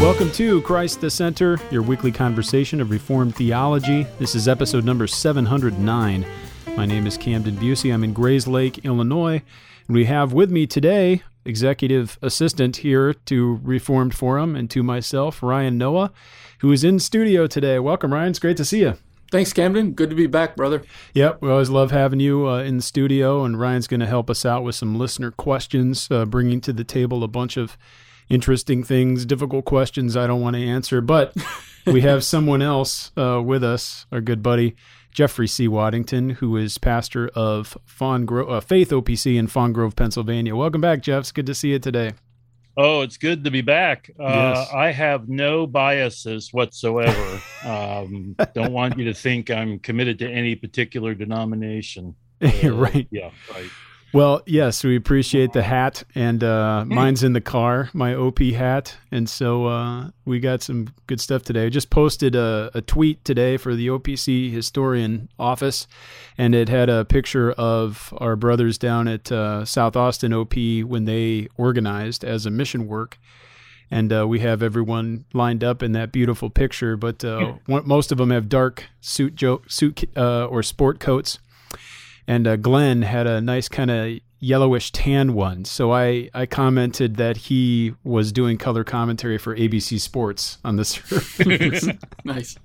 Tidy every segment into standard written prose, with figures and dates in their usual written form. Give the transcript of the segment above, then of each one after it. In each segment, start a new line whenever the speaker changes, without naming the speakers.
Welcome to Christ the Center, your weekly conversation of Reformed theology. This is episode number 709. My name is Camden Busey. I'm in Grayslake, Illinois. And we have with me today executive assistant here to Reformed Forum and to myself, Ryan Noah, who is in studio today. Welcome, Ryan. It's great to see you.
Thanks, Camden. Good to be back, brother.
Yep, we always love having you in the studio, and Ryan's going to help us out with some listener questions, bringing to the table a bunch of interesting things, difficult questions I don't want to answer, but we have someone else with us, our good buddy, Jeffrey C. Waddington, who is pastor of Faith OPC in Fawn Grove, Pennsylvania. Welcome back, Jeff. It's good to see you today.
Oh, it's good to be back.
Yes.
I have no biases whatsoever. Don't want you to think I'm committed to any particular denomination.
Right.
Yeah, right.
Well, yes, we appreciate the hat, and mine's in the car, my OP hat, and so we got some good stuff today. I just posted a tweet today for the OPC historian office, and it had a picture of our brothers down at South Austin OP when they organized as a mission work, and we have everyone lined up in that beautiful picture, but most of them have dark suit or sport coats. And Glenn had a nice kind of yellowish tan one. So I commented that he was doing color commentary for ABC Sports on this.
Nice.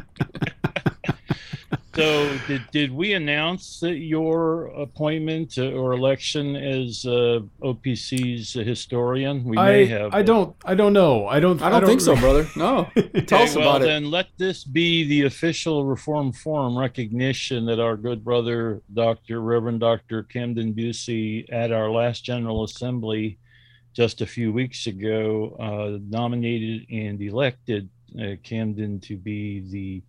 So did we announce your appointment or election as OPC's historian? We may have.
I don't know. I don't
think so, brother. No. Tell us about it.
Then let this be the official Reformed Forum recognition that our good brother, Reverend Dr. Camden Busey, at our last General Assembly just a few weeks ago, nominated and elected Camden to be the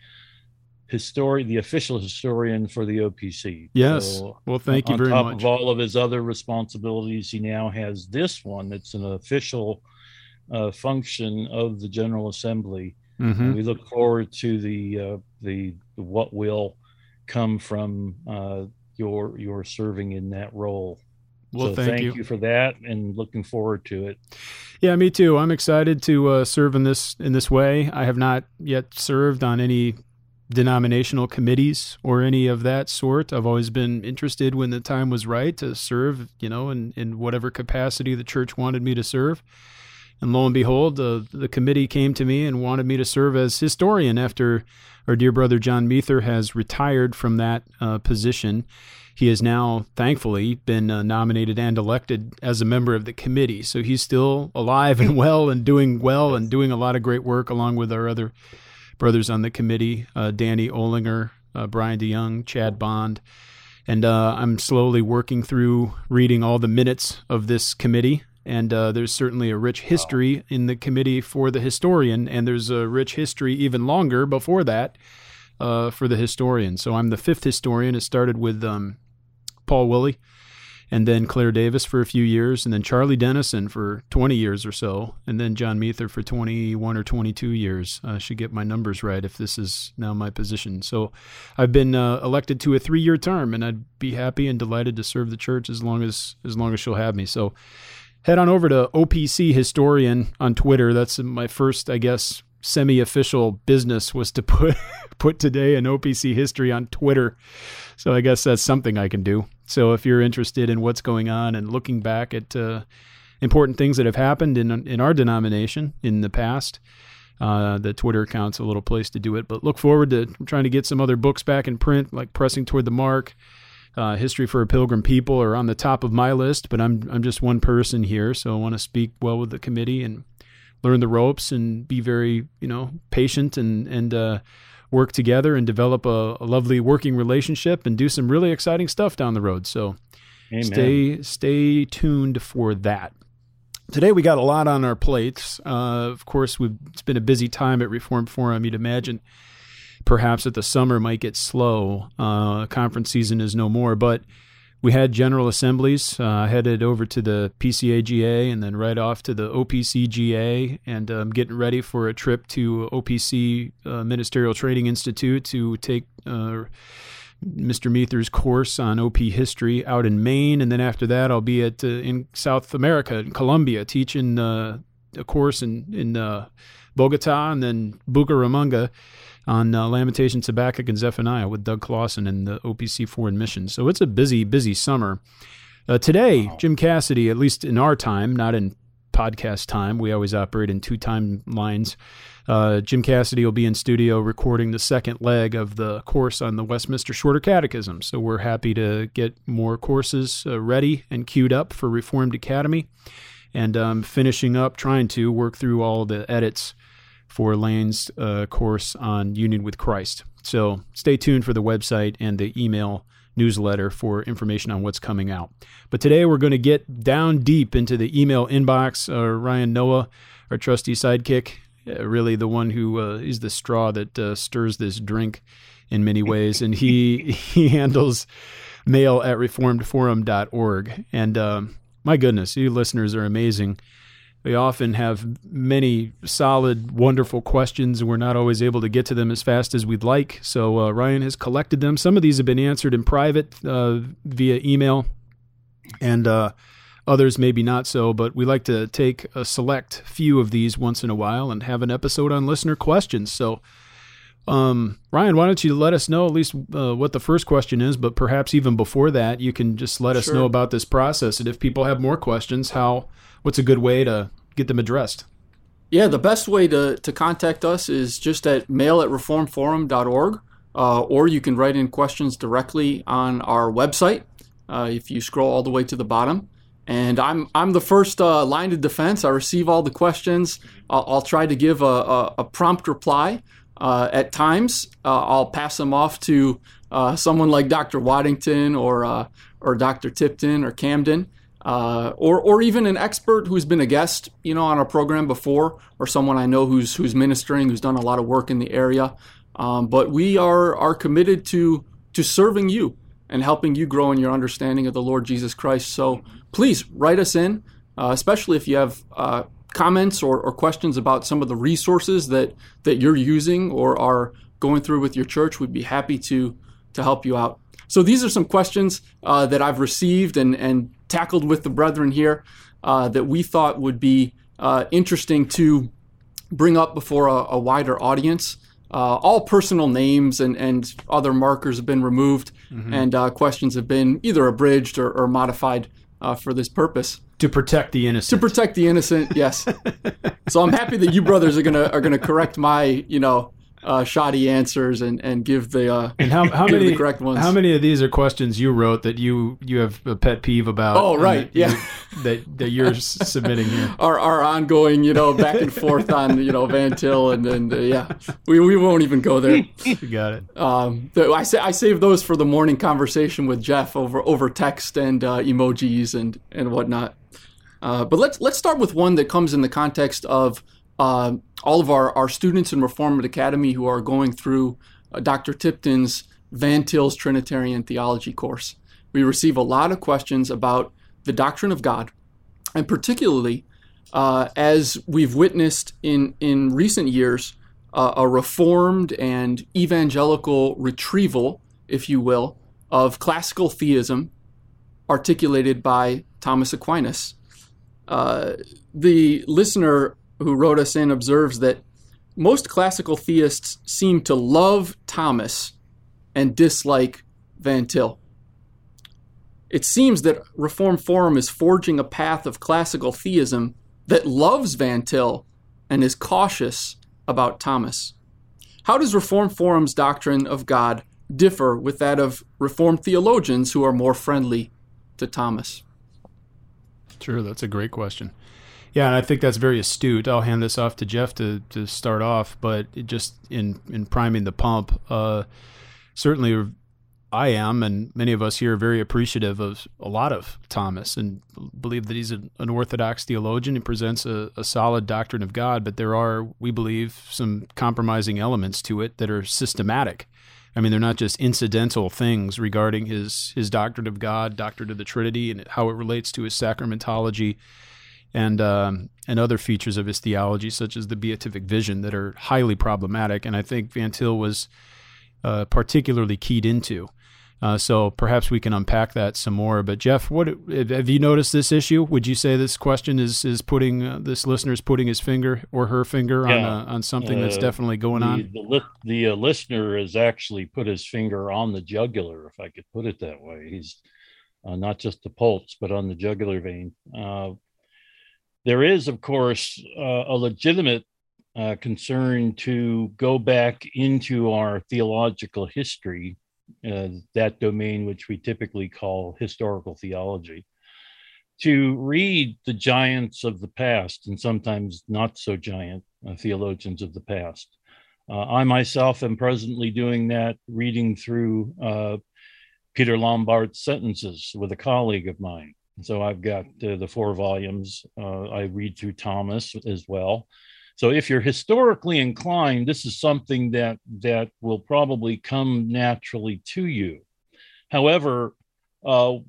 official historian for the OPC.
Yes.
So,
well, thank you very much.
On top of all of his other responsibilities, he now has this one. It's an official function of the General Assembly.
Mm-hmm.
And we look forward to the what will come from your serving in that role.
Well,
so
thank
you for that, and looking forward to it.
Yeah, me too. I'm excited to serve in this way. I have not yet served on any denominational committees or any of that sort. I've always been interested when the time was right to serve, in whatever capacity the church wanted me to serve. And lo and behold, the committee came to me and wanted me to serve as historian after our dear brother John Meether has retired from that position. He has now, thankfully, been nominated and elected as a member of the committee. So he's still alive and well and doing a lot of great work along with our other brothers on the committee, Danny Olinger, Brian DeYoung, Chad Bond. And I'm slowly working through reading all the minutes of this committee. And there's certainly a rich history in the committee for the historian, and there's a rich history even longer before that for the historian. So I'm the fifth historian. It started with Paul Woolley, and then Claire Davis for a few years, and then Charlie Dennison for 20 years or so, and then John Meether for 21 or 22 years. I should get my numbers right if this is now my position. So I've been elected to a 3-year term, and I'd be happy and delighted to serve the church as long as she'll have me. So head on over to OPC Historian on Twitter. That's my first, I guess, semi-official business, was to put today an OPC history on Twitter. So I guess that's something I can do. So if you're interested in what's going on and looking back at important things that have happened in our denomination in the past, the Twitter account's a little place to do it. But look forward to trying to get some other books back in print, like Pressing Toward the Mark, History for a Pilgrim People are on the top of my list, but I'm just one person here, so I want to speak well with the committee and learn the ropes and be very, patient and work together and develop a lovely working relationship and do some really exciting stuff down the road. So stay tuned for that. Today we got a lot on our plates. Of course, it's been a busy time at Reformed Forum. You'd imagine perhaps that the summer might get slow. Conference season is no more, but we had general assemblies, headed over to the PCAGA and then right off to the OPCGA, and I'm getting ready for a trip to OPC Ministerial Training Institute to take Mr. Meether's course on OP history out in Maine, and then after that I'll be in South America, in Colombia, teaching a course in Bogota, and then Bucaramanga on Lamentations, Habakkuk, and Zephaniah with Doug Clausen and the OPC Foreign Mission. So it's a busy, busy summer. Today, Jim Cassidy, at least in our time, not in podcast time, we always operate in 2 timelines. Jim Cassidy will be in studio recording the second leg of the course on the Westminster Shorter Catechism. So we're happy to get more courses ready and queued up for Reformed Academy. And finishing up, trying to work through all the edits for Lane's course on Union with Christ. So stay tuned for the website and the email newsletter for information on what's coming out. But today we're going to get down deep into the email inbox. Ryan Noah, our trusty sidekick, really the one who is the straw that stirs this drink in many ways, and he handles mail at reformedforum.org. And my goodness, you listeners are amazing. We often have many solid, wonderful questions, and we're not always able to get to them as fast as we'd like. So Ryan has collected them. Some of these have been answered in private via email, and others maybe not so. But we like to take a select few of these once in a while and have an episode on listener questions. So, Ryan, why don't you let us know at least what the first question is, but perhaps even before that, you can just let us know about this process. And if people have more questions, what's a good way to get them addressed?
Yeah, the best way to contact us is just at mail@reformedforum.org, or you can write in questions directly on our website if you scroll all the way to the bottom. And I'm the first line of defense. I receive all the questions. I'll try to give a prompt reply. At times, I'll pass them off to someone like Dr. Waddington or Dr. Tipton or Camden. Or even an expert who's been a guest, on our program before, or someone I know who's ministering, who's done a lot of work in the area. But we are committed to serving you and helping you grow in your understanding of the Lord Jesus Christ. So please write us in, especially if you have comments or questions about some of the resources that you're using or are going through with your church. We'd be happy to help you out. So these are some questions that I've received and tackled with the brethren here that we thought would be interesting to bring up before a wider audience. All personal names and other markers have been removed, and questions have been either abridged or modified for this purpose.
To protect the innocent.
To protect the innocent, yes. So I'm happy that you brothers are gonna correct my shoddy answers and give the the correct ones.
How many of these are questions you wrote that you have a pet peeve about?
Oh, right,
that you're submitting here.
Our ongoing back and forth on Van Til and we won't even go there.
You got it.
I save those for the morning conversation with Jeff over text and emojis and whatnot. But let's start with one that comes in the context of all of our students in Reformed Academy who are going through Dr. Tipton's Van Til's Trinitarian Theology course. We receive a lot of questions about the doctrine of God, and particularly as we've witnessed in recent years, a Reformed and evangelical retrieval, if you will, of classical theism articulated by Thomas Aquinas. The listener who wrote us in observes that most classical theists seem to love Thomas and dislike Van Til. It seems that Reformed Forum is forging a path of classical theism that loves Van Til and is cautious about Thomas. How does Reformed Forum's doctrine of God differ with that of Reformed theologians who are more friendly to Thomas?
Sure, that's a great question. Yeah, and I think that's very astute. I'll hand this off to Jeff to start off, but just in priming the pump, certainly I am, and many of us here are very appreciative of a lot of Thomas and believe that he's an orthodox theologian and presents a solid doctrine of God, but there are, we believe, some compromising elements to it that are systematic. I mean, they're not just incidental things regarding his doctrine of God, doctrine of the Trinity, and how it relates to his sacramentology, and other features of his theology, such as the beatific vision, that are highly problematic, and I think Van Til was particularly keyed into. So perhaps we can unpack that some more. But Jeff, what have you noticed this issue? Would you say this question is putting this listener's putting his finger or her finger on something that's definitely going on?
The listener has actually put his finger on the jugular, if I could put it that way. He's not just the pulse, but on the jugular vein. There is, of course, a legitimate concern to go back into our theological history, that domain which we typically call historical theology, to read the giants of the past and sometimes not so giant theologians of the past. I myself am presently doing that, reading through Peter Lombard's sentences with a colleague of mine. So I've got the 4 volumes. I read through Thomas as well. So if you're historically inclined, this is something that will probably come naturally to you. However, and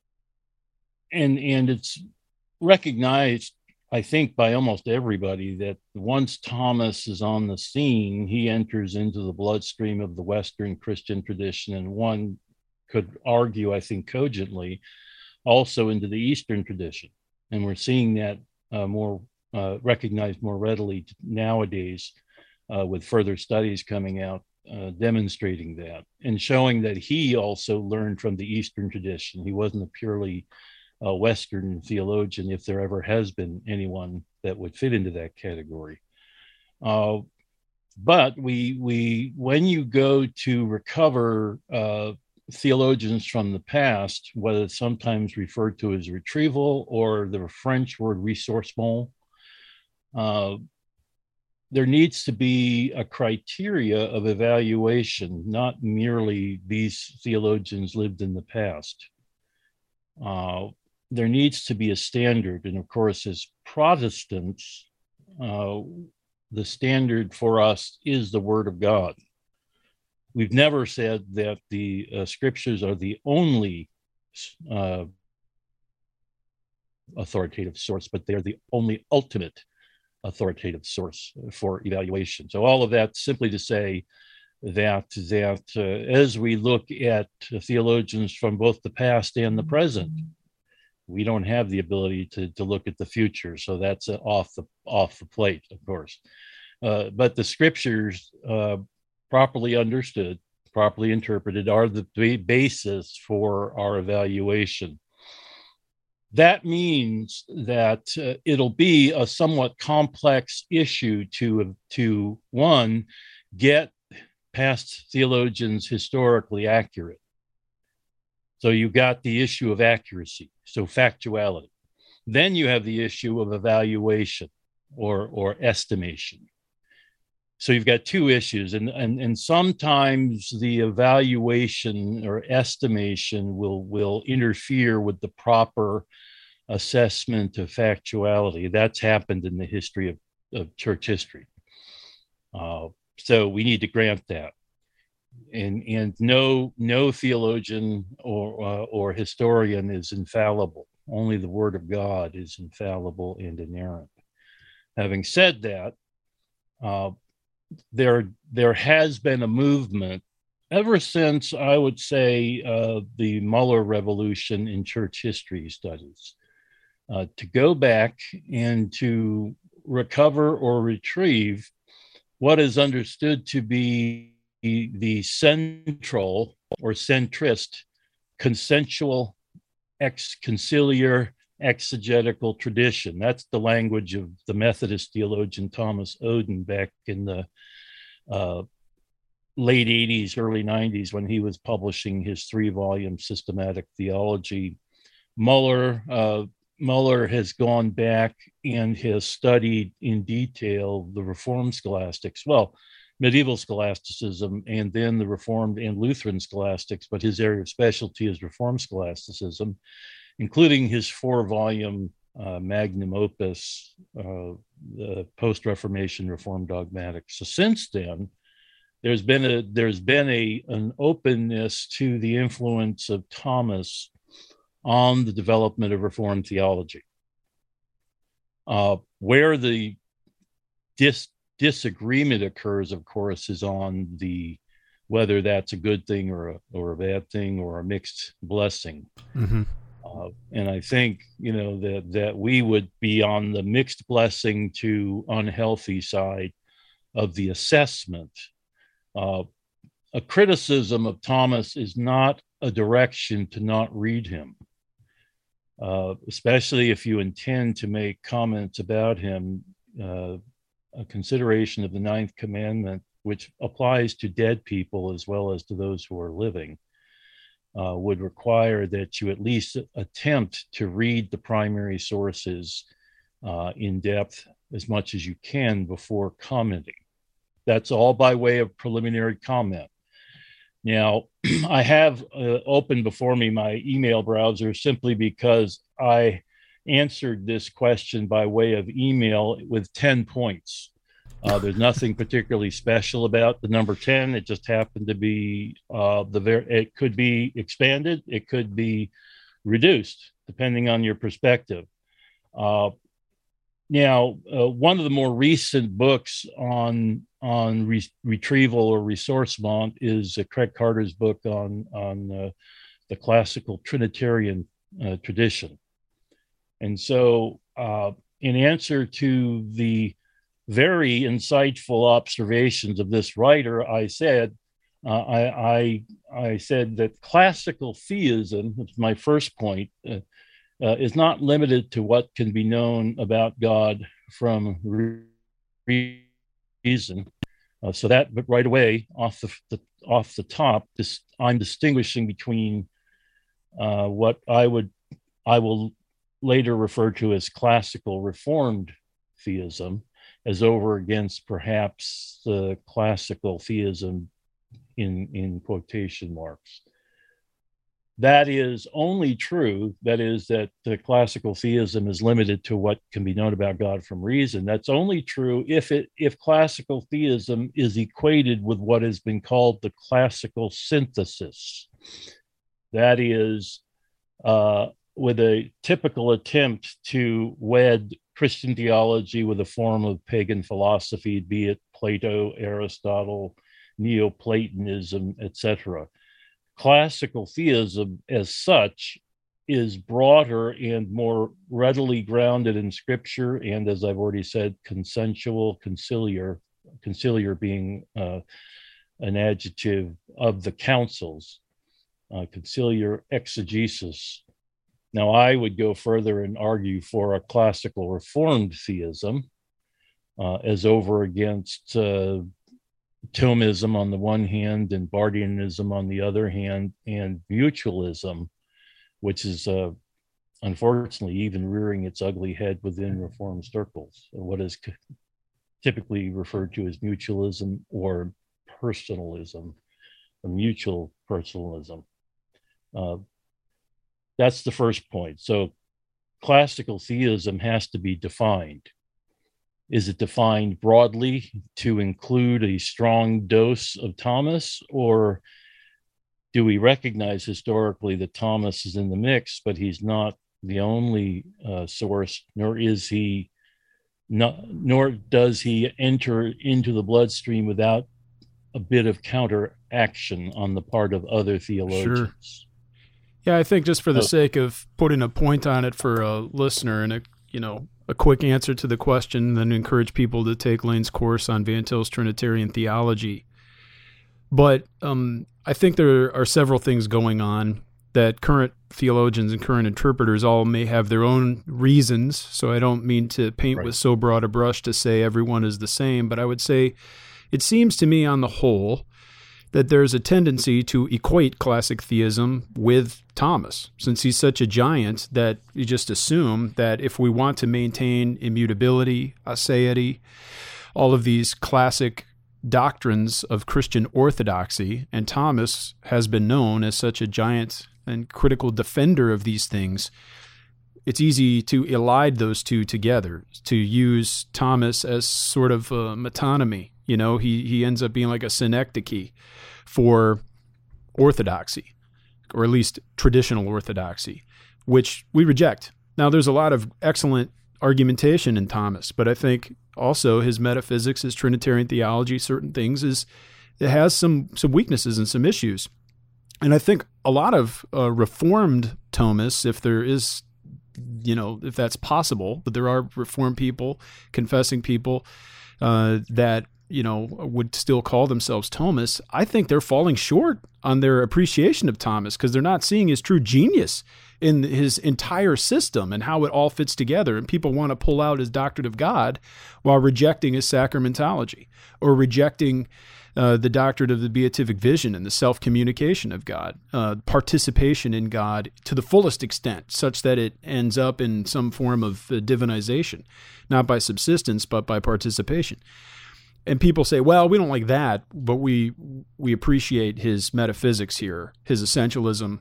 it's recognized, I think, by almost everybody that once Thomas is on the scene, he enters into the bloodstream of the Western Christian tradition, and one could argue, I think, cogently, also into the Eastern tradition. And we're seeing that more recognized more readily nowadays with further studies coming out demonstrating that and showing that he also learned from the Eastern tradition. He wasn't a purely Western theologian, if there ever has been anyone that would fit into that category. But when you go to recover theologians from the past, whether it's sometimes referred to as retrieval or the French word ressourcement, there needs to be a criteria of evaluation, not merely these theologians lived in the past. There needs to be a standard. And of course, as Protestants, the standard for us is the Word of God. We've never said that the scriptures are the only authoritative source, but they're the only ultimate authoritative source for evaluation. So all of that simply to say that as we look at theologians from both the past and the present, we don't have the ability to look at the future. So that's off the plate, of course. But the scriptures, properly understood, properly interpreted, are the basis for our evaluation. That means that it'll be a somewhat complex issue to one, get past theologians historically accurate. So you got the issue of accuracy, so factuality. Then you have the issue of evaluation or estimation. So you've got 2 issues, and sometimes the evaluation or estimation will interfere with the proper assessment of factuality. That's happened in the history of church history. So we need to grant that. And no theologian or historian is infallible. Only the Word of God is infallible and inerrant. Having said that, there has been a movement ever since, I would say, the Muller Revolution in church history studies, to go back and to recover or retrieve what is understood to be the central or centrist consensual ex-conciliar exegetical tradition. That's the language of the Methodist theologian Thomas Oden back in the late 80s, early 90s, when he was publishing his 3-volume systematic theology. Muller has gone back and has studied in detail the Reformed scholastics, well, medieval scholasticism, and then the Reformed and Lutheran scholastics, but his area of specialty is Reformed scholasticism, including his 4-volume magnum opus, the Post-Reformation Reformed Dogmatics. So since then, there's been an openness to the influence of Thomas on the development of Reformed theology. Where the disagreement occurs, of course, is on the whether that's a good thing or a bad thing or a mixed blessing.
Mm-hmm.
And I think, that we would be on the mixed blessing to unhealthy side of the assessment. A criticism of Thomas is not a direction to not read him, especially if you intend to make comments about him. A consideration of the ninth commandment, which applies to dead people as well as to those who are living, would require that you at least attempt to read the primary sources in depth as much as you can before commenting. That's all by way of preliminary comment. Now, I have opened before me my email browser simply because I answered this question by way of email with 10 points. There's nothing particularly special about the number 10. It just happened to be it could be expanded, it could be reduced, depending on your perspective. Now, one of the more recent books on retrieval or ressourcement is Craig Carter's book on the classical Trinitarian tradition. And so, in answer to the very insightful observations of this writer, I said, I said that classical theism, which is my first point, is not limited to what can be known about God from reason. So that, but right away off the top, I'm distinguishing between what I will later refer to as classical Reformed theism, as over against perhaps the classical theism in quotation marks. That is only true, that is, that the classical theism is limited to what can be known about God from reason. That's only true if classical theism is equated with what has been called the classical synthesis. That is, with a typical attempt to wed Christian theology with a form of pagan philosophy, be it Plato, Aristotle, Neoplatonism, etc. Classical theism as such is broader and more readily grounded in scripture, and as I've already said, consensual, conciliar being an adjective of the councils, conciliar exegesis. Now, I would go further and argue for a classical Reformed theism as over against Thomism on the one hand and Bardianism on the other hand, and mutualism, which is unfortunately even rearing its ugly head within Reformed circles, what is typically referred to as mutualism or personalism, or mutual personalism. That's the first point. So classical theism has to be defined. Is it defined broadly to include a strong dose of Thomas, or do we recognize historically that Thomas is in the mix, but he's not the only source, nor does he enter into the bloodstream without a bit of counteraction on the part of other theologians?
Sure. Yeah, I think just for the sake of putting a point on it for a listener and a quick answer to the question, then encourage people to take Lane's course on Van Til's Trinitarian theology. But I think there are several things going on that current theologians and current interpreters all may have their own reasons. So I don't mean to paint with so broad a brush to say everyone is the same, but I would say it seems to me on the whole that there's a tendency to equate classic theism with Thomas, since he's such a giant that you just assume that if we want to maintain immutability, aseity, all of these classic doctrines of Christian orthodoxy, and Thomas has been known as such a giant and critical defender of these things, it's easy to elide those two together, to use Thomas as sort of a metonymy. He ends up being like a synecdoche for orthodoxy, or at least traditional orthodoxy, which we reject. Now, there's a lot of excellent argumentation in Thomas, but I think also his metaphysics, his Trinitarian theology, certain things is it has some weaknesses and some issues. And I think a lot of Reformed Thomists, if there is, if that's possible, but there are Reformed people, confessing people that, would still call themselves Thomists, I think they're falling short on their appreciation of Thomas because they're not seeing his true genius in his entire system and how it all fits together. And people want to pull out his doctrine of God while rejecting his sacramentology or rejecting the doctrine of the beatific vision and the self-communication of God, participation in God to the fullest extent, such that it ends up in some form of divinization, not by subsistence, but by participation. And people say, well, we don't like that, but we appreciate his metaphysics here, his essentialism,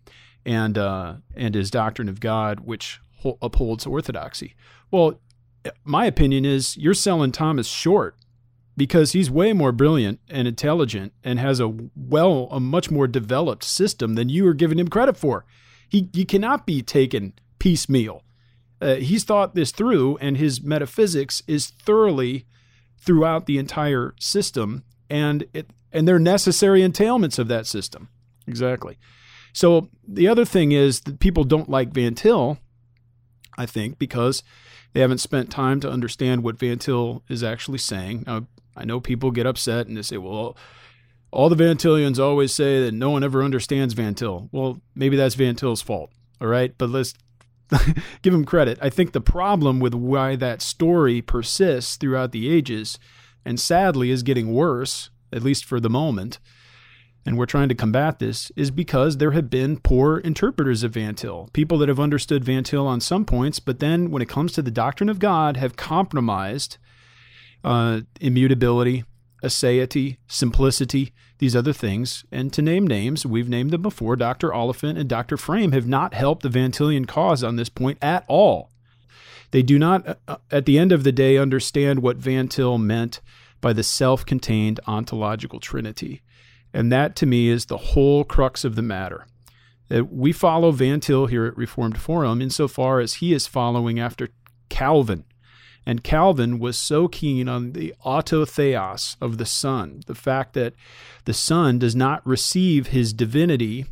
and his doctrine of God, which upholds orthodoxy. Well, my opinion is you're selling Thomas short, because he's way more brilliant and intelligent and has a much more developed system than you are giving him credit for. He cannot be taken piecemeal. He's thought this through, and his metaphysics is thoroughly throughout the entire system, and they're necessary entailments of that system. Exactly. So the other thing is that people don't like Van Til, I think, because they haven't spent time to understand what Van Til is actually saying. Now, I know people get upset and they say, well, all the Van Tilians always say that no one ever understands Van Til. Well, maybe that's Van Til's fault, all right? But let's give him credit. I think the problem with why that story persists throughout the ages, and sadly is getting worse, at least for the moment, and we're trying to combat this, is because there have been poor interpreters of Van Til, people that have understood Van Til on some points, but then when it comes to the doctrine of God, have compromised immutability, aseity, simplicity, these other things. And to name names, we've named them before, Dr. Oliphant and Dr. Frame have not helped the Van Tilian cause on this point at all. They do not, at the end of the day, understand what Van Til meant by the self-contained ontological trinity. And that, to me, is the whole crux of the matter. We follow Van Til here at Reformed Forum insofar as he is following after Calvin. And Calvin was so keen on the autotheos of the Son, the fact that the Son does not receive his divinity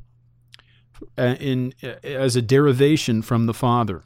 as a derivation from the Father.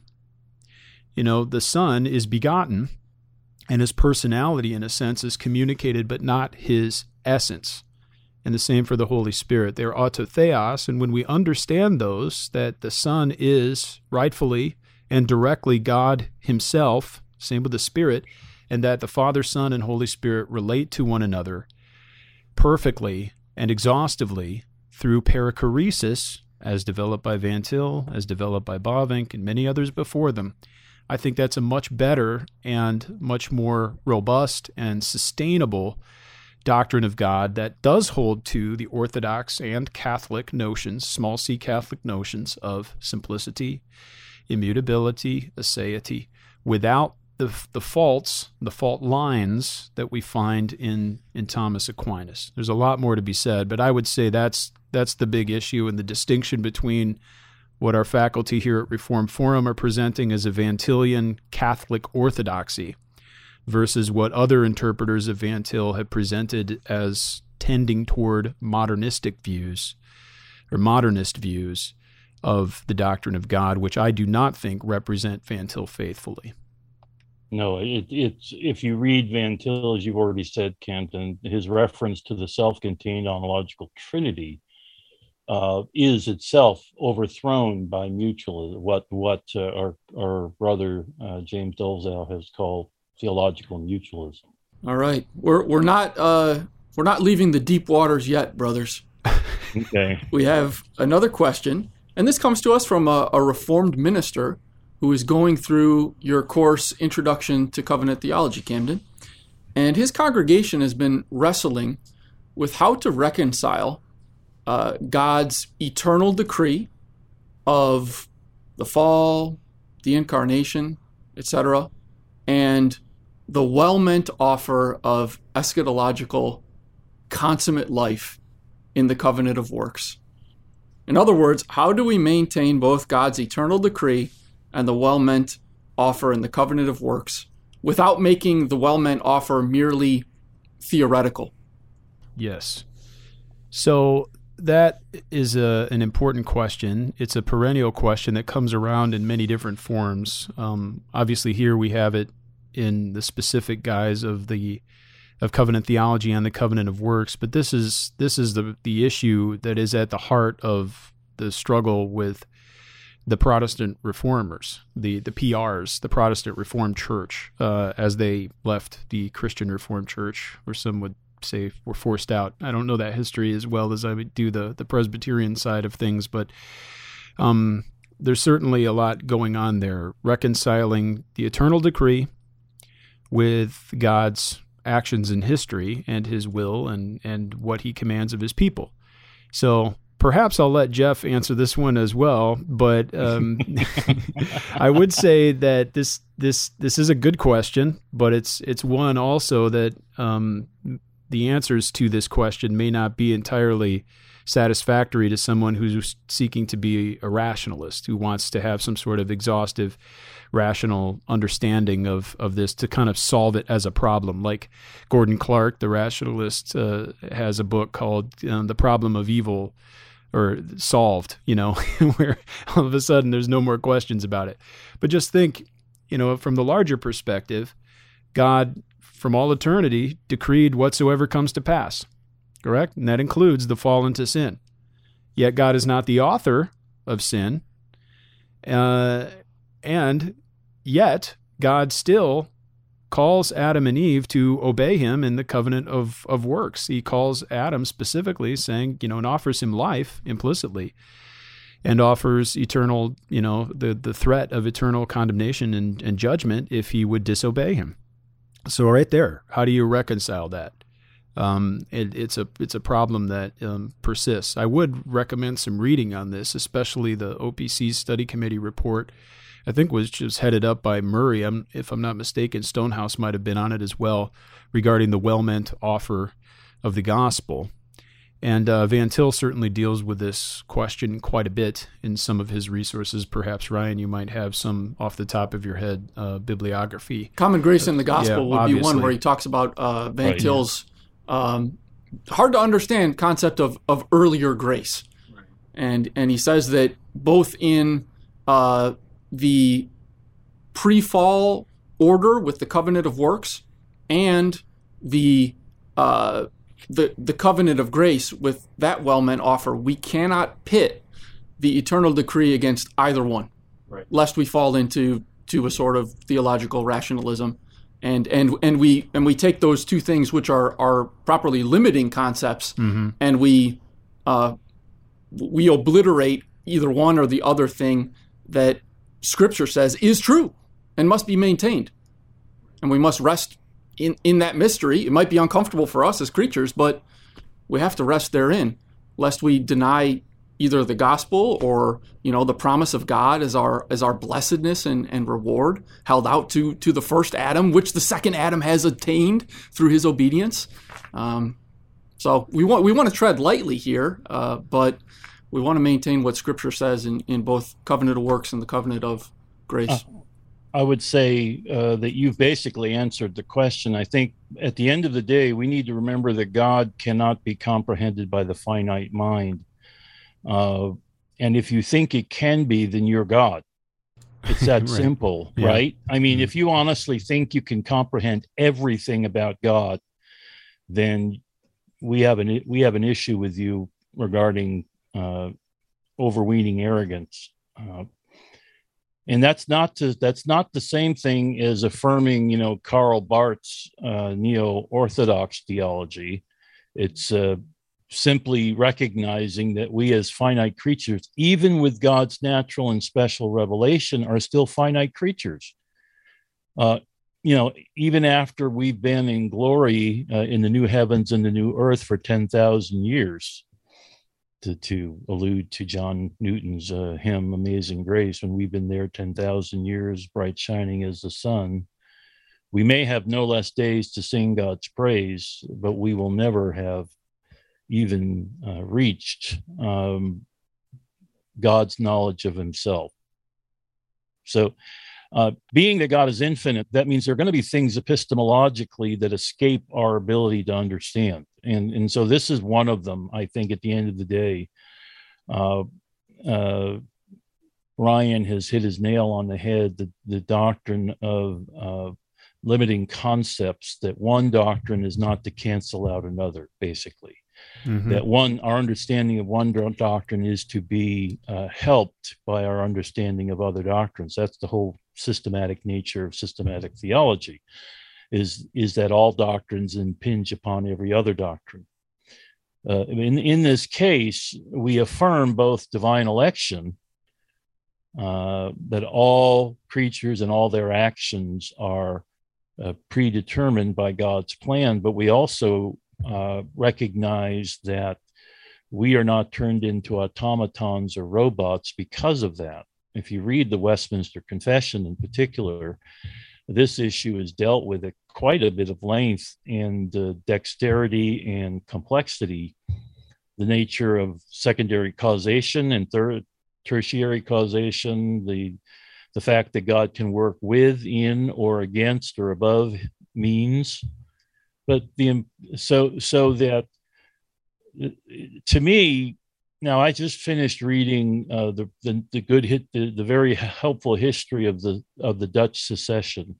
The Son is begotten, and his personality, in a sense, is communicated, but not his essence. And the same for the Holy Spirit. They're autotheos, and when we understand those, that the Son is rightfully and directly God himself, same with the Spirit, and that the Father, Son, and Holy Spirit relate to one another perfectly and exhaustively through perichoresis, as developed by Van Til, as developed by Bavinck, and many others before them. I think that's a much better and much more robust and sustainable doctrine of God that does hold to the Orthodox and Catholic notions, small c Catholic notions of simplicity, immutability, aseity, without the fault lines that we find in Thomas Aquinas. There's a lot more to be said, but I would say that's the big issue, and the distinction between what our faculty here at Reformed Forum are presenting as a Van Tilian Catholic orthodoxy versus what other interpreters of Van Til have presented as tending toward modernistic views or modernist views of the doctrine of God, which I do not think represent Van Til faithfully.
No, it's if you read Van Til, as you've already said, Kent, and his reference to the self-contained ontological trinity is itself overthrown by mutualism, what our brother James Dolezal has called theological mutualism.
All right, we're not leaving the deep waters yet, brothers.
Okay.
We have another question, and this comes to us from a Reformed minister who is going through your course, Introduction to Covenant Theology, Camden. And his congregation has been wrestling with how to reconcile God's eternal decree of the fall, the incarnation, etc., and the well-meant offer of eschatological consummate life in the covenant of works. In other words, how do we maintain both God's eternal decree and the well-meant offer in the covenant of works without making the well-meant offer merely theoretical?
Yes. So that is an important question. It's a perennial question that comes around in many different forms. Obviously, here we have it in the specific guise of covenant theology and the covenant of works. But this is the issue that is at the heart of the struggle with the Protestant reformers, the PRs, the Protestant Reformed Church, as they left the Christian Reformed Church, or some would say were forced out. I don't know that history as well as I would do the Presbyterian side of things, but there's certainly a lot going on there, reconciling the eternal decree with God's actions in history and his will and what he commands of his people. So perhaps I'll let Jeff answer this one as well, but I would say that this is a good question, but it's one also that the answers to this question may not be entirely satisfactory to someone who's seeking to be a rationalist, who wants to have some sort of exhaustive, rational understanding of this to kind of solve it as a problem. Like Gordon Clark, the rationalist, has a book called The Problem of Evil, or Solved, where all of a sudden there's no more questions about it. But just think, from the larger perspective, God, from all eternity, decreed whatsoever comes to pass, correct? And that includes the fall into sin. Yet God is not the author of sin, and yet God still calls Adam and Eve to obey him in the covenant of works. He calls Adam specifically, saying, and offers him life implicitly, and offers eternal, the threat of eternal condemnation and judgment if he would disobey him. So right there, how do you reconcile that? It's a problem that persists. I would recommend some reading on this, especially the OPC study committee report. I think was just headed up by Murray. If I'm not mistaken, Stonehouse might have been on it as well, regarding the well-meant offer of the gospel. And Van Til certainly deals with this question quite a bit in some of his resources. Perhaps, Ryan, you might have some off the top of your head bibliography.
Common Grace in the Gospel would be one where he talks about Van Til's hard to understand concept of earlier grace. Right. And he says that both in the pre-fall order with the covenant of works and the covenant of grace with that well-meant offer, we cannot pit the eternal decree against either one, right, lest we fall into a sort of theological rationalism, and we take those two things, which are properly limiting concepts, mm-hmm, and we obliterate either one or the other thing that Scripture says is true and must be maintained, and we must rest in that mystery. It might be uncomfortable for us as creatures, but we have to rest therein, lest we deny either the gospel or the promise of God as our blessedness and reward held out to the first Adam, which the second Adam has attained through his obedience. So we want to tread lightly here, but we want to maintain what Scripture says in both covenant of works and the covenant of grace.
I would say that you've basically answered the question. I think at the end of the day, we need to remember that God cannot be comprehended by the finite mind. And if you think it can be, then you're God. It's that right. Simple, yeah. Right? I mean, if you honestly think you can comprehend everything about God, then we have an issue with you regarding overweening arrogance. And that's not the same thing as affirming, Karl Barth's neo-Orthodox theology. It's simply recognizing that we as finite creatures, even with God's natural and special revelation, are still finite creatures. Even after we've been in glory in the new heavens and the new earth for 10,000 years, to allude to John Newton's hymn, Amazing Grace, when we've been there 10,000 years, bright shining as the sun. We may have no less days to sing God's praise, but we will never have even reached God's knowledge of himself. So being that God is infinite, that means there are going to be things epistemologically that escape our ability to understand. and so this is one of them. I think at the end of the day, Ryan has hit his nail on the head. The doctrine of limiting concepts, that one doctrine is not to cancel out another, basically. Mm-hmm. That our understanding of one doctrine is to be helped by our understanding of other doctrines. That's the whole systematic nature of systematic theology, is that all doctrines impinge upon every other doctrine. In this case, we affirm both divine election, that all creatures and all their actions are predetermined by God's plan, but we also recognize that we are not turned into automatons or robots because of that. If you read the Westminster Confession in particular, this issue is dealt with at quite a bit of length and dexterity and complexity. The nature of secondary causation and tertiary causation, the fact that God can work with, in, or against, or above means. But so that to me, now I just finished reading the very helpful history of the Dutch secession,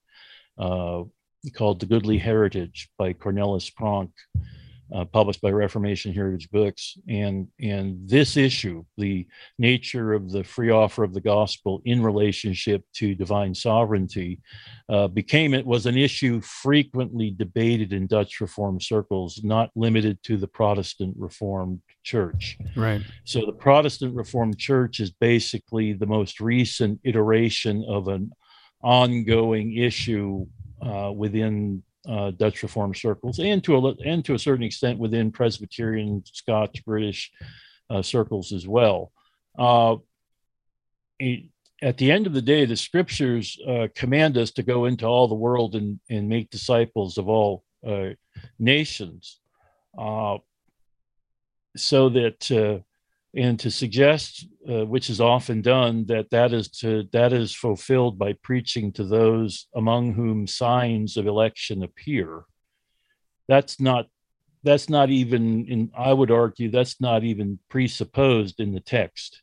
called The Goodly Heritage by Cornelis Pronk, published by Reformation Heritage Books. And this issue, the nature of the free offer of the gospel in relationship to divine sovereignty, was an issue frequently debated in Dutch Reformed circles, not limited to the Protestant Reformed Church.
Right.
So the Protestant Reformed Church is basically the most recent iteration of an ongoing issue within Dutch Reformed circles, and to a certain extent within Presbyterian, Scotch, British circles as well. At the end of the day, the Scriptures command us to go into all the world and make disciples of all nations, so that and to suggest, which is often done, that is fulfilled by preaching to those among whom signs of election appear. That's not even, I would argue, that's not even presupposed in the text.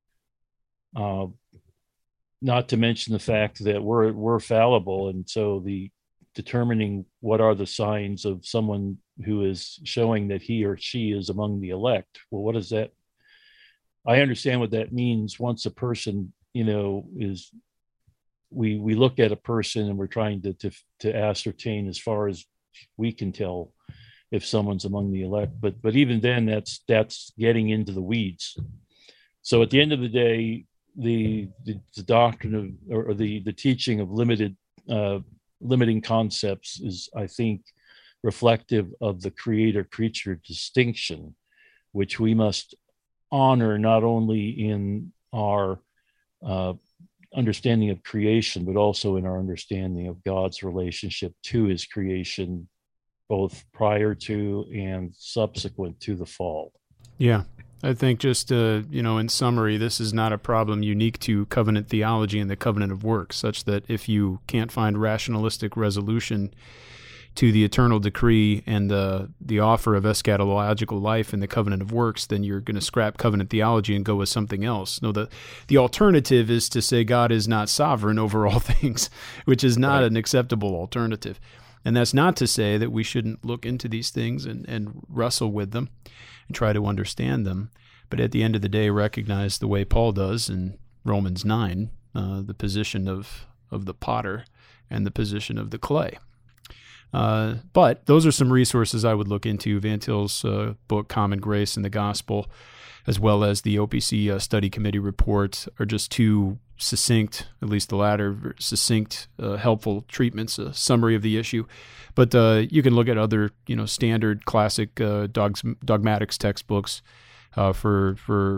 Not to mention the fact that we're fallible, and so the determining what are the signs of someone who is showing that he or she is among the elect. Well, what does that? I understand what that means. Once a person, is, we look at a person and we're trying to ascertain, as far as we can tell, if someone's among the elect. But even then, that's getting into the weeds. So at the end of the day, the doctrine of, or the teaching of limiting concepts is, I think, reflective of the creator-creature distinction, which we must honor not only in our understanding of creation, but also in our understanding of God's relationship to his creation, both prior to and subsequent to the fall.
Yeah. I think just, in summary, this is not a problem unique to covenant theology and the covenant of works, such that if you can't find rationalistic resolution to the eternal decree and the offer of eschatological life in the covenant of works, then you're going to scrap covenant theology and go with something else. No, the alternative is to say God is not sovereign over all things, which is not an acceptable alternative. And that's not to say that we shouldn't look into these things and wrestle with them and try to understand them. But at the end of the day, recognize the way Paul does in Romans 9, the position of the potter and the position of the clay. But those are some resources I would look into. Van Til's book, Common Grace and the Gospel, as well as the OPC Study Committee report, are just two succinct, at least the latter, succinct, helpful treatments, a summary of the issue. But you can look at other, standard classic dogmatics textbooks for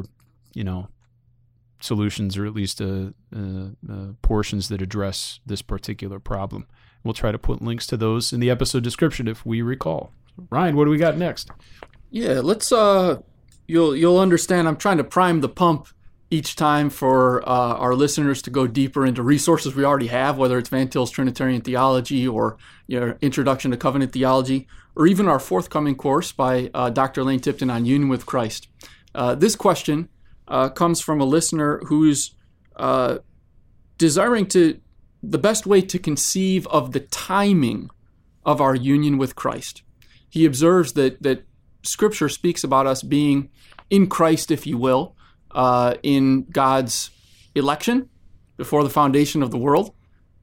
solutions, or at least portions that address this particular problem. We'll try to put links to those in the episode description if we recall. Ryan, what do we got next?
Yeah, let's you'll understand I'm trying to prime the pump each time for our listeners to go deeper into resources we already have, whether it's Van Til's Trinitarian Theology or Introduction to Covenant Theology, or even our forthcoming course by Dr. Lane Tipton on union with Christ. This question comes from a listener who's desiring the best way to conceive of the timing of our union with Christ. He observes that Scripture speaks about us being in Christ, if you will, in God's election before the foundation of the world,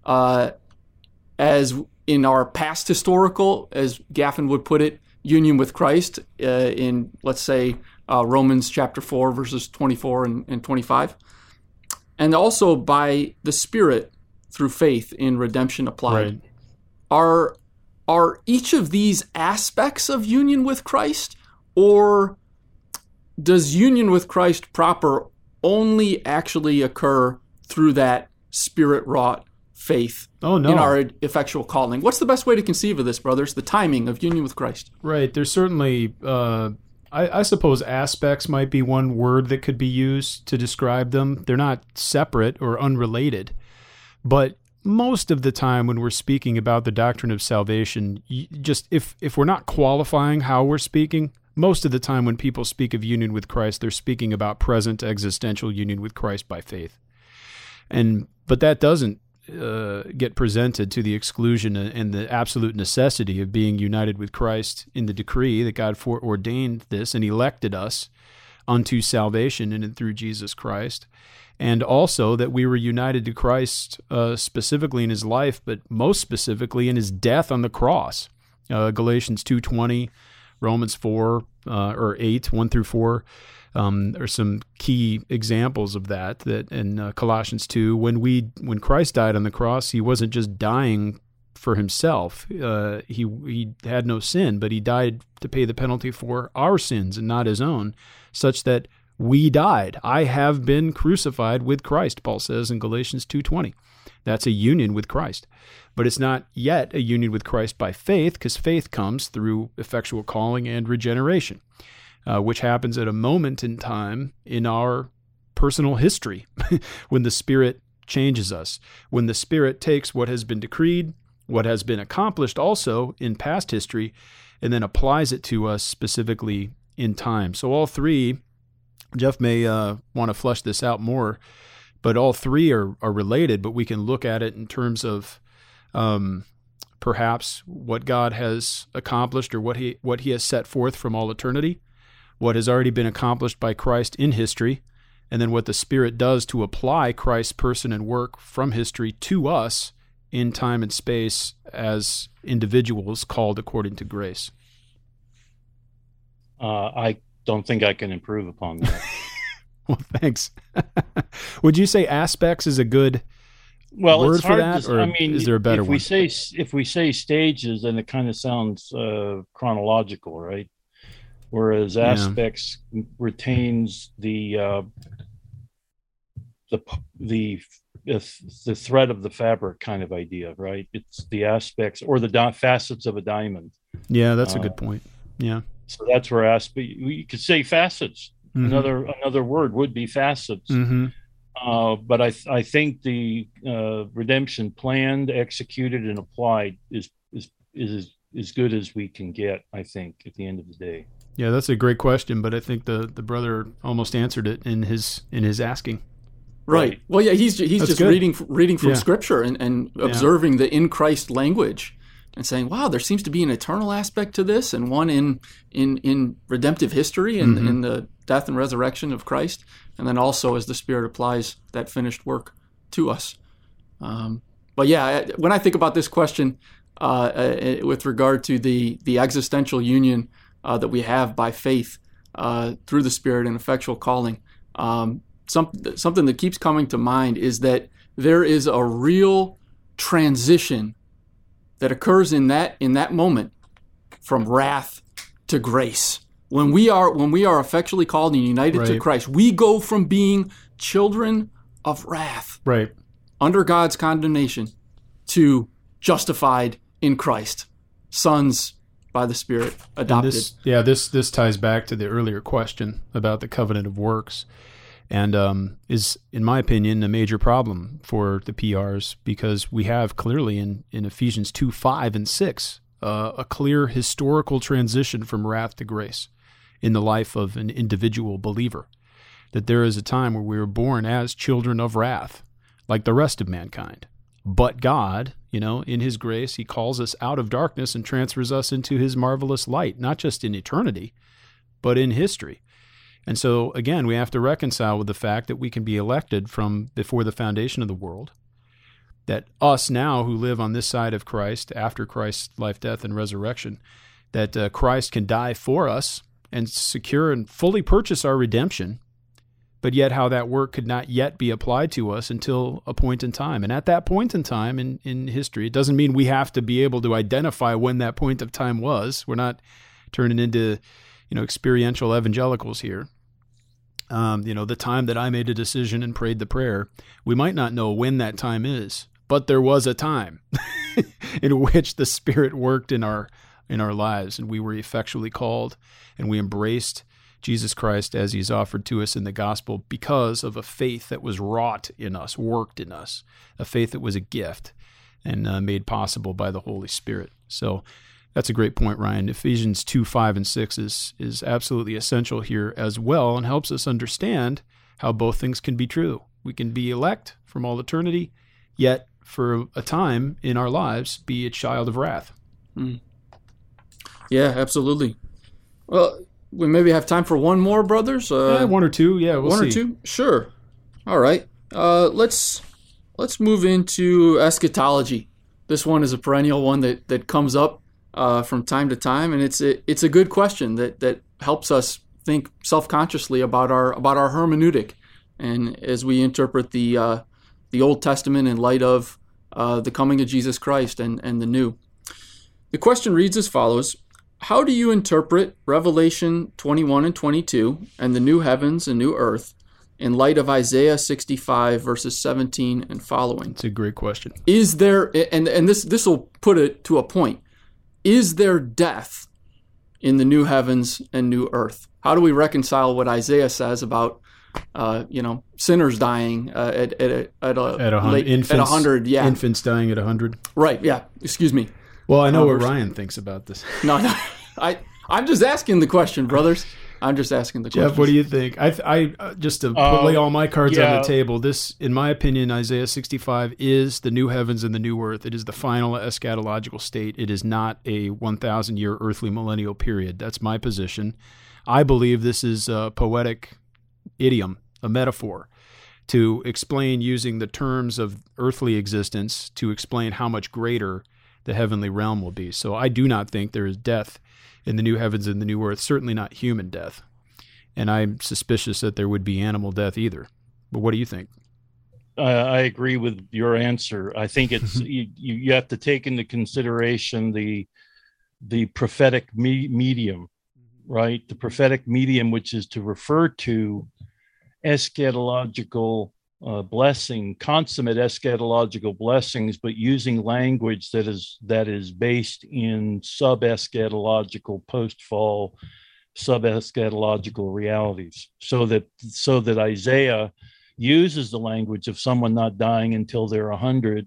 as in our past historical, as Gaffin would put it, union with Christ in, let's say, Romans chapter 4, verses 24 and 25, and also by the Spirit through faith in redemption applied. Right. Are each of these aspects of union with Christ, or does union with Christ proper only actually occur through that Spirit-wrought faith in our effectual calling? What's the best way to conceive of this, brothers, the timing of union with Christ?
Right. There's certainly, I suppose aspects might be one word that could be used to describe them. They're not separate or unrelated, but most of the time when we're speaking about the doctrine of salvation, just if we're not qualifying how we're speaking, most of the time when people speak of union with Christ, they're speaking about present existential union with Christ by faith. But that doesn't get presented to the exclusion and the absolute necessity of being united with Christ in the decree that God foreordained this and elected us unto salvation in and through Jesus Christ. And also that we were united to Christ specifically in his life, but most specifically in his death on the cross. Galatians 2:20, Romans 4 or 8, 1 through 4 are some key examples of that in Colossians 2. When Christ died on the cross, he wasn't just dying for himself. He had no sin, but he died to pay the penalty for our sins and not his own, such that we died. I have been crucified with Christ, Paul says in Galatians 2:20. That's a union with Christ. But it's not yet a union with Christ by faith, because faith comes through effectual calling and regeneration, which happens at a moment in time in our personal history when the Spirit changes us, when the Spirit takes what has been decreed, what has been accomplished also in past history, and then applies it to us specifically in time. So all three, Jeff may want to flesh this out more, but all three are related, but we can look at it in terms of perhaps what God has accomplished or what he has set forth from all eternity, what has already been accomplished by Christ in history, and then what the Spirit does to apply Christ's person and work from history to us in time and space as individuals called according to grace.
I don't think I can improve upon that.
Well, thanks. Would you say aspects is a good word
it's
for
hard
that,
to,
or
I mean,
is there a better one?
If we say stages, then it kind of sounds chronological, right? Whereas aspects retains the thread of the fabric kind of idea, right? It's the aspects or the facets of a diamond.
Yeah, that's a good point. Yeah.
So that's where you could say facets. Mm-hmm. Another word would be facets.
Mm-hmm.
But I think the redemption planned, executed, and applied is as good as we can get, I think, at the end of the day.
Yeah, that's a great question, but I think the brother almost answered it in his asking.
Right. Well, yeah, he's just
good.
reading from Scripture and observing the in Christ language and saying, wow, there seems to be an eternal aspect to this and one in redemptive history and in the death and resurrection of Christ, and then also as the Spirit applies that finished work to us. But yeah, when I think about this question with regard to the existential union that we have by faith through the Spirit and effectual calling, something that keeps coming to mind is that there is a real transition that occurs in that moment from wrath to grace. When we are effectually called and united to Christ, we go from being children of wrath, under God's condemnation, to justified in Christ, sons by the Spirit, adopted.
This ties back to the earlier question about the covenant of works. and is, in my opinion, a major problem for the PRs, because we have clearly in Ephesians 2, 5, and 6 a clear historical transition from wrath to grace in the life of an individual believer, that there is a time where we were born as children of wrath, like the rest of mankind. But God, in his grace, he calls us out of darkness and transfers us into his marvelous light, not just in eternity, but in history. And so, again, we have to reconcile with the fact that we can be elected from before the foundation of the world, that us now who live on this side of Christ, after Christ's life, death, and resurrection, that Christ can die for us and secure and fully purchase our redemption, but yet how that work could not yet be applied to us until a point in time. And at that point in time in history, it doesn't mean we have to be able to identify when that point of time was. We're not turning into, experiential evangelicals here. The time that I made a decision and prayed the prayer, we might not know when that time is, but there was a time in which the Spirit worked in our lives, and we were effectually called, and we embraced Jesus Christ as he's offered to us in the gospel because of a faith that was wrought in us, worked in us, a faith that was a gift and made possible by the Holy Spirit. So that's a great point, Ryan. Ephesians 2, 5, and 6 is absolutely essential here as well, and helps us understand how both things can be true. We can be elect from all eternity, yet for a time in our lives be a child of wrath.
Yeah, absolutely. Well, we maybe have time for one more, brothers.
One or two. Yeah, we'll see.
One or two. Sure. All right. Let's move into eschatology. This one is a perennial one that comes up from time to time, and it's a good question that helps us think self-consciously about our hermeneutic, and as we interpret the Old Testament in light of the coming of Jesus Christ and the New. The question reads as follows: how do you interpret Revelation 21 and 22 and the new heavens and new earth in light of Isaiah 65 verses 17 and following?
It's a great question.
Is there, and this will put it to a point, is there death in the new heavens and new earth? How do we reconcile what Isaiah says about sinners dying at 100? Yeah,
infants dying at 100.
Right. Yeah. Excuse me.
Well, I know what Ryan thinks about this.
No, I'm just asking the question, brothers. I'm just asking the question.
Jeff, what do you think? I just to lay all my cards on the table, this, in my opinion, Isaiah 65 is the new heavens and the new earth. It is the final eschatological state. It is not a 1,000-year earthly millennial period. That's my position. I believe this is a poetic idiom, a metaphor, to explain, using the terms of earthly existence, to explain how much greater the heavenly realm will be. So I do not think there is death in the new heavens and the new earth, certainly not human death. And I'm suspicious that there would be animal death either. But what do you think?
I agree with your answer. I think it's you have to take into consideration the prophetic medium, right? The prophetic medium, which is to refer to eschatological blessing, consummate eschatological blessings, but using language that is based in sub-eschatological, post-fall, sub-eschatological realities, so that Isaiah uses the language of someone not dying until they're 100,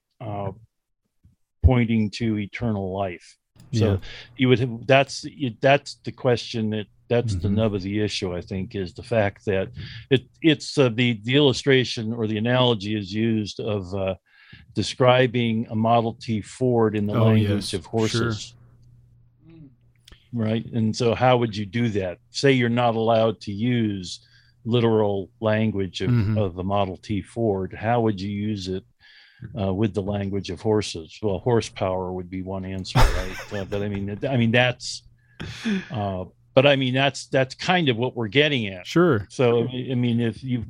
pointing to eternal life. So you would that's the question that's the nub of the issue, I think, is the fact that it's the illustration or the analogy is used of describing a Model T Ford in the language of horses. Sure. Right. And so how would you do that? Say you're not allowed to use literal language of the Model T Ford. How would you use it with the language of horses? Well, horsepower would be one answer, right? But I mean that's that's kind of what we're getting at.
Sure.
So I mean, if you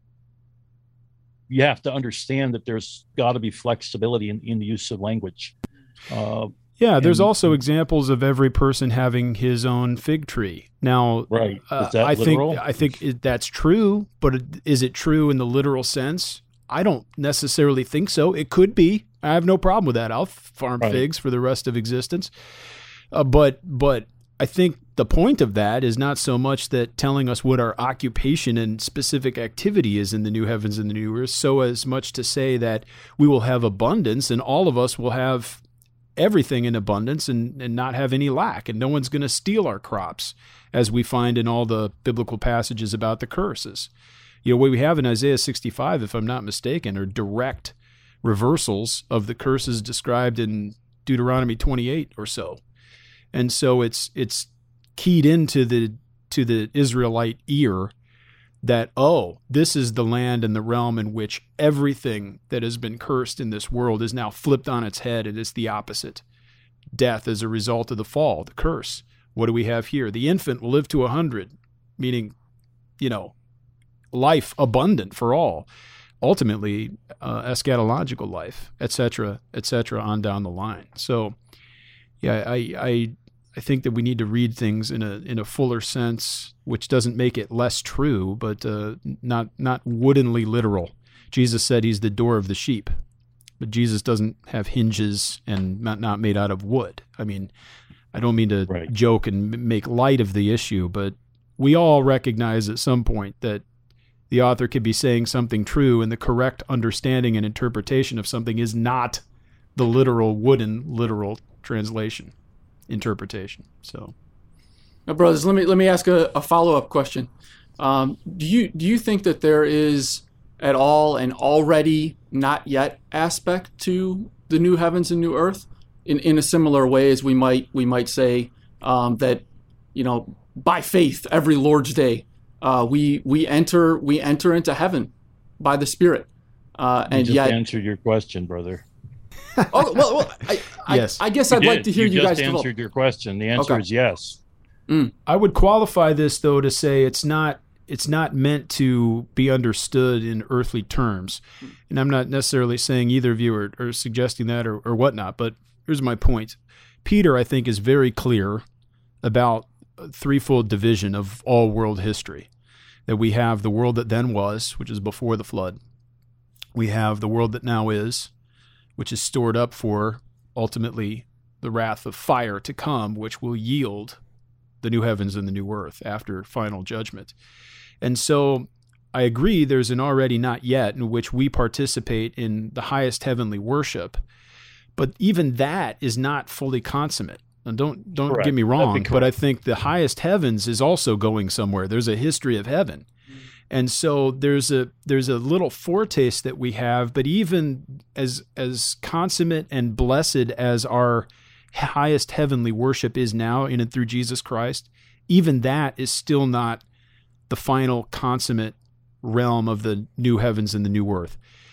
have to understand that there's got to be flexibility in the use of language.
There's also examples of every person having his own fig tree. Now,
right? Is that literal?
I think that's true, but is it true in the literal sense? I don't necessarily think so. It could be. I have no problem with that. I'll farm figs for the rest of existence. But I think the point of that is not so much that telling us what our occupation and specific activity is in the new heavens and the new earth, so as much to say that we will have abundance and all of us will have everything in abundance and not have any lack, and no one's going to steal our crops, as we find in all the biblical passages about the curses. What we have in Isaiah 65, if I'm not mistaken, are direct reversals of the curses described in Deuteronomy 28 or so. And so it's keyed into the Israelite ear that, oh, this is the land and the realm in which everything that has been cursed in this world is now flipped on its head, and it's the opposite. Death as a result of the fall, the curse. What do we have here? The infant will live to 100, meaning, life abundant for all. Ultimately, eschatological life, etc., on down the line. So, yeah, I think that we need to read things in a fuller sense, which doesn't make it less true, but not woodenly literal. Jesus said he's the door of the sheep, but Jesus doesn't have hinges and not made out of wood. I mean, I don't mean to joke and make light of the issue, but we all recognize at some point that the author could be saying something true, and the correct understanding and interpretation of something is not the literal translation. Interpretation. So,
now, brothers, let me ask a follow-up question. Do you think that there is at all an already not yet aspect to the new heavens and new earth, in a similar way as we might say that by faith every Lord's Day we enter into heaven by the Spirit, and
just
yet
answered your question, brother.
Oh, well,
yes.
I guess I'd like to hear you guys
just answered your question. The answer is yes.
I would qualify this, though, to say it's not meant to be understood in earthly terms. And I'm not necessarily saying either of you are suggesting that or whatnot, but here's my point. Peter, I think, is very clear about a threefold division of all world history. That we have the world that then was, which is before the flood. We have the world that now is, which is stored up for, ultimately, the wrath of fire to come, which will yield the new heavens and the new earth after final judgment. And so I agree there's an already not yet in which we participate in the highest heavenly worship, but even that is not fully consummate. And don't get me wrong, but I think the highest heavens is also going somewhere. There's a history of heaven. And so there's a little foretaste that we have, but even as consummate and blessed as our highest heavenly worship is now in and through Jesus Christ, even that is still not the final consummate realm of the new heavens and the new earth.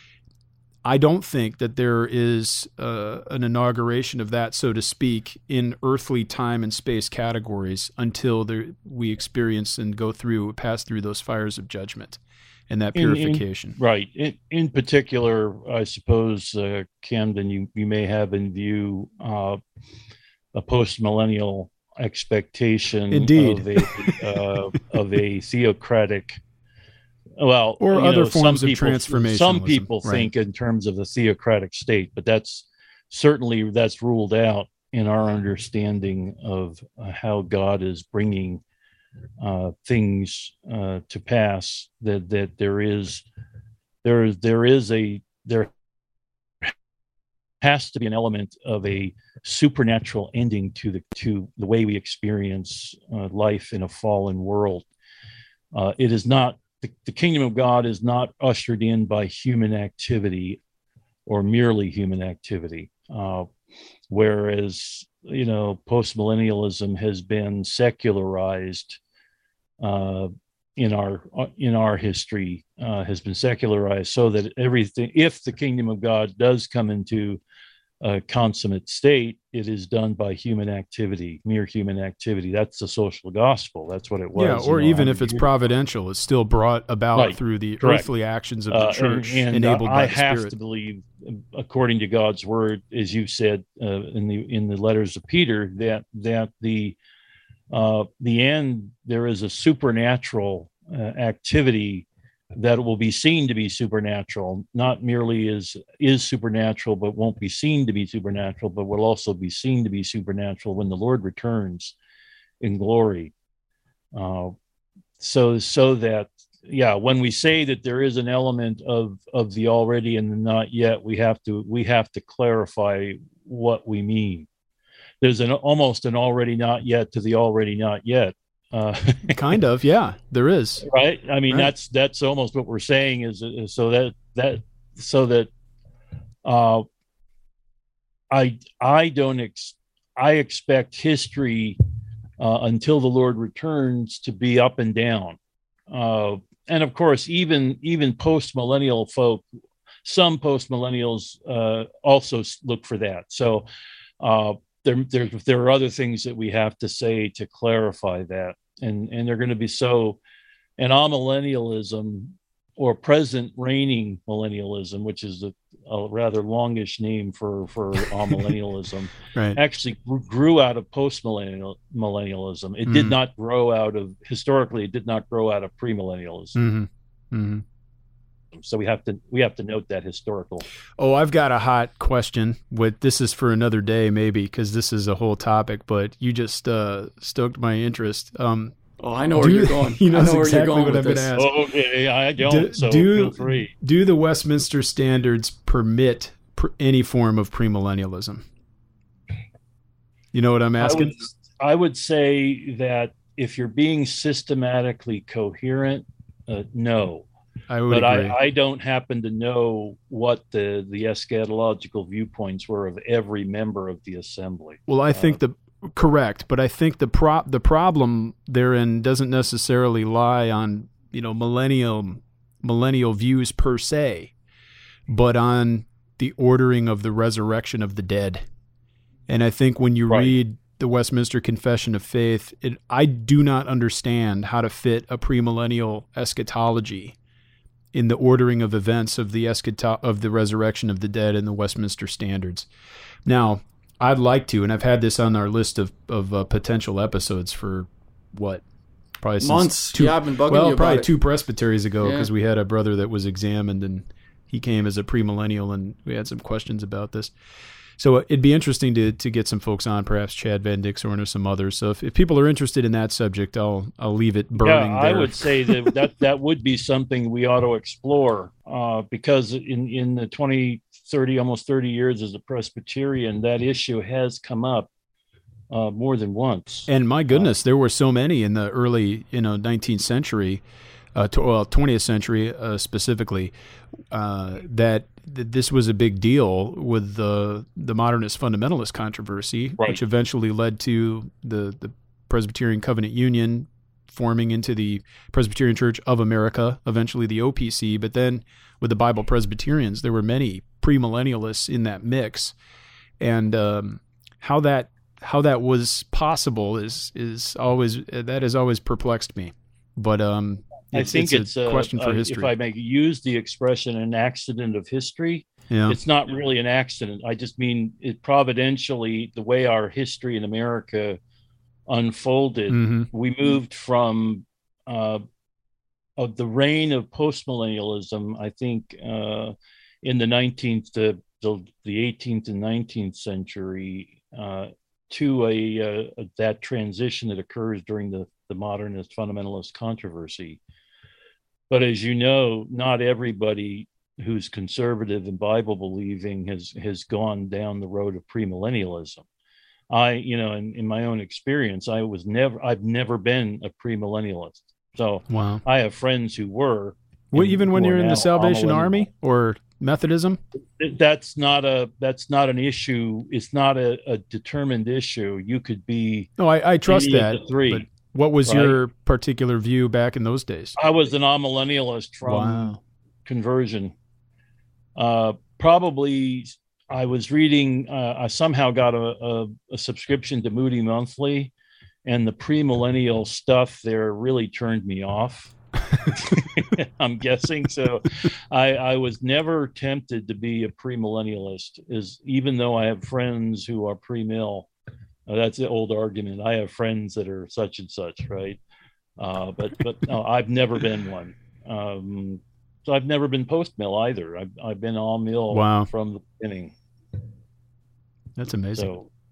I don't think that there is an inauguration of that, so to speak, in earthly time and space categories until we experience and pass through those fires of judgment and that purification.
In particular, I suppose, Camden, you may have in view a post-millennial expectation of a theocratic. Well,
or other forms of transformation.
Some people think in terms of the theocratic state, but that's ruled out in our understanding of how God is bringing things to pass. That there has to be an element of a supernatural ending to the way we experience life in a fallen world. It is not. The kingdom of God is not ushered in by human activity or merely human activity, whereas postmillennialism has been secularized in our history, has been secularized so that everything, if the kingdom of God does come into a consummate state, it is done by human activity, mere human activity. That's the social gospel. That's what it was.
Yeah, or even if it's providential, it's still brought about through the earthly actions of the church, enabled by the Spirit.
I have to believe, according to God's word, as you said in the letters of Peter, that the end, there is a supernatural activity that will be seen to be supernatural, not merely is supernatural, but won't be seen to be supernatural, but will also be seen to be supernatural when the Lord returns in glory. So that, yeah, when we say that there is an element of the already and the not yet, we have to clarify what we mean. There's almost an already not yet to the already not yet.
Kind of, yeah, there is.
Right. I mean,
Right.
that's almost what we're saying is so that I expect history until the Lord returns to be up and down. And of course, even post-millennial folk, some post-millennials also look for that. So there are other things that we have to say to clarify that, and they're going to be so. And amillennialism, or present reigning millennialism, which is a rather longish name for amillennialism,
Right.
actually grew out of post-millennialism. It did not grow out of, historically, it did not grow out of premillennialism.
Mm-hmm. Mm-hmm.
So we have to note that historical.
Oh, I've got a hot question. This is for another day, maybe, because this is a whole topic. But you just stoked my interest.
Oh, I know where you're going.
He knows
I know
exactly
where you're going
what
with
I've been
this.
asked.
Oh, okay, I don't. So feel free.
Do the Westminster Standards permit any form of premillennialism? You know what I'm asking?
I would say that if you're being systematically coherent, no.
I would agree.
I don't happen to know what the eschatological viewpoints were of every member of the assembly.
Well, I think correct, but I think the problem therein doesn't necessarily lie on millennial views per se, but on the ordering of the resurrection of the dead. And I think when you read the Westminster Confession of Faith, I do not understand how to fit a premillennial eschatology in the ordering of events of the of the resurrection of the dead in the Westminster Standards. Now, I'd like to, and I've had this on our list of potential episodes for probably
months. I've been bugging you about
probably
it.
2 presbyteries ago, because we had a brother that was examined and he came as a premillennial, and we had some questions about this. So it'd be interesting to get some folks on, perhaps Chad Van Dixhorn or some others. So if people are interested in that subject, I'll leave it burning there.
I would say that would be something we ought to explore, because in the 20, 30, almost 30 years as a Presbyterian, that issue has come up more than once.
And my goodness, there were so many in the early 19th century, 20th century specifically, that this was a big deal with the modernist fundamentalist controversy, which eventually led to the Presbyterian Covenant Union forming into the Presbyterian Church of America, eventually the OPC. But then with the Bible Presbyterians, there were many premillennialists in that mix, and how that was possible has always perplexed me. But
I think it's
a question for history.
If I may use the expression "an accident of history," it's not really an accident. I just mean it providentially, the way our history in America unfolded. We moved from of the reign of postmillennialism, I think, in the 19th to the 18th and 19th century, to that transition that occurs during the modernist fundamentalist controversy. But as you know, not everybody who's conservative and Bible believing has gone down the road of premillennialism. In my own experience, I've never been a premillennialist. So
wow.
I have friends who were.
Well, even when you're in the Salvation Army or Methodism?
That's not an issue. It's not a determined issue. You could be.
No, I trust that. But what was your particular view back in those days?
I was an amillennialist from conversion. Probably I was reading, I somehow got a subscription to Moody Monthly, and the premillennial stuff there really turned me off. I'm guessing. So I was never tempted to be a premillennialist, even though I have friends who are premill. That's the old argument. I have friends that are such and such, right? But no, I've never been one. So I've never been post-mill either. I've been all mill from the beginning.
That's amazing.
So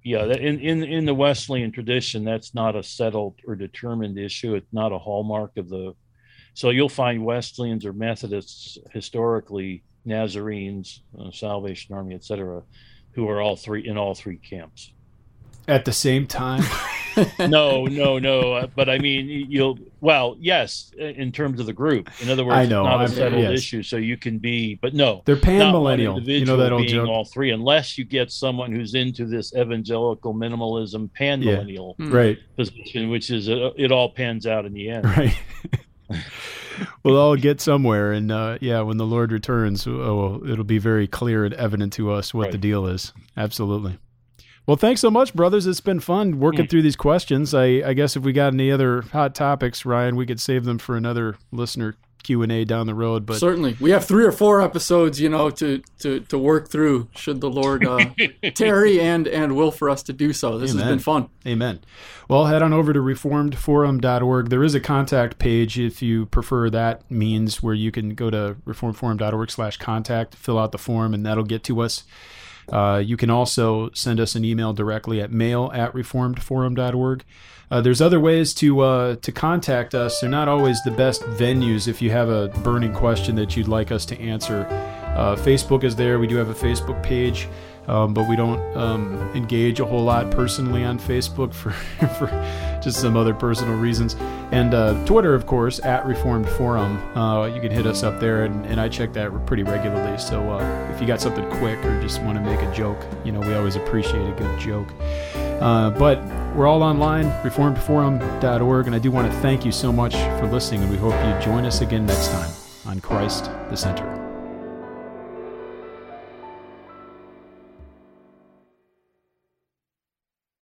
Yeah, in the Wesleyan tradition, that's not a settled or determined issue. It's not a hallmark of the. So you'll find Wesleyans or Methodists historically, Nazarenes, Salvation Army, etc., who are all three in all three camps
at the same time.
No. But I mean, yes, in terms of the group. In other words,
I know,
it's not a settled issue, so you can be, but no.
They're pan-millennial. You know that old
being
joke?
all three, unless you get someone who's into this evangelical minimalism pan-millennial position, which is it all pans out in the end.
Right. We'll all get somewhere, and when the Lord returns, it'll be very clear and evident to us what the deal is. Absolutely. Well, thanks so much, brothers. It's been fun working through these questions. I guess if we got any other hot topics, Ryan, we could save them for another listener Q&A down the road. But
certainly, we have 3 or 4 episodes, to work through. Should the Lord tarry and will for us to do so. This has been fun.
Amen. Well, head on over to reformedforum.org. There is a contact page if you prefer that means, where you can go to reformedforum.org/contact, fill out the form, and that'll get to us. You can also send us an email directly at mail@reformedforum.org. There's other ways to contact us. They're not always the best venues if you have a burning question that you'd like us to answer. Facebook is there. We do have a Facebook page, but we don't engage a whole lot personally on Facebook for just some other personal reasons. And Twitter, of course, @Reformed Forum. You can hit us up there, and I check that pretty regularly. So if you got something quick or just want to make a joke, we always appreciate a good joke. But we're all online, reformedforum.org, and I do want to thank you so much for listening, and we hope you join us again next time on Christ the Center.